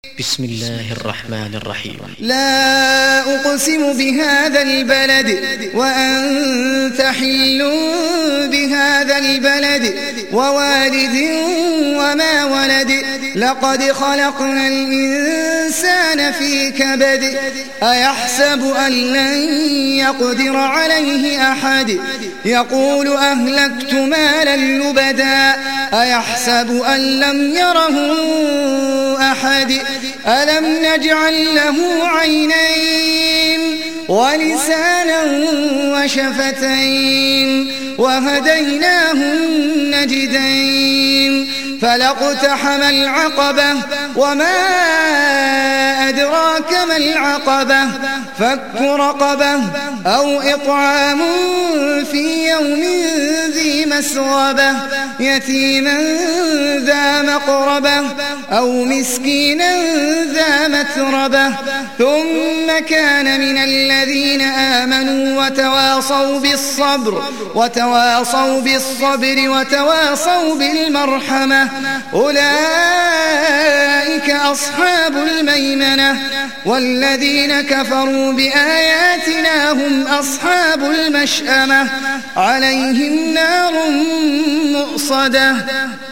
بسم الله الرحمن الرحيم. لا أقسم بهذا البلد وأنت حل بهذا البلد ووالد وما ولد لقد خلقنا الإنسان في كبد أيحسب أن لن يقدر عليه أحد يقول أهلكت مالا لبدا أيحسب أن لم يره أحد ألم نجعل له عينين ولسانا وشفتين وهديناه النجدين فلاقتحم العقبة وما أدراك ما العقبة فك رقبة أو إطعام في يوم ذي مسغبة يتيما ذا مقربة أو مسكينا ذا متربة ثم كان من الذين آمنوا وتواصوا بالصبر وتواصوا بالمرحمة أولئك أصحاب الميمنة والذين كفروا بآياتنا هم أصحاب المشأمة عليهم نار مؤصدة.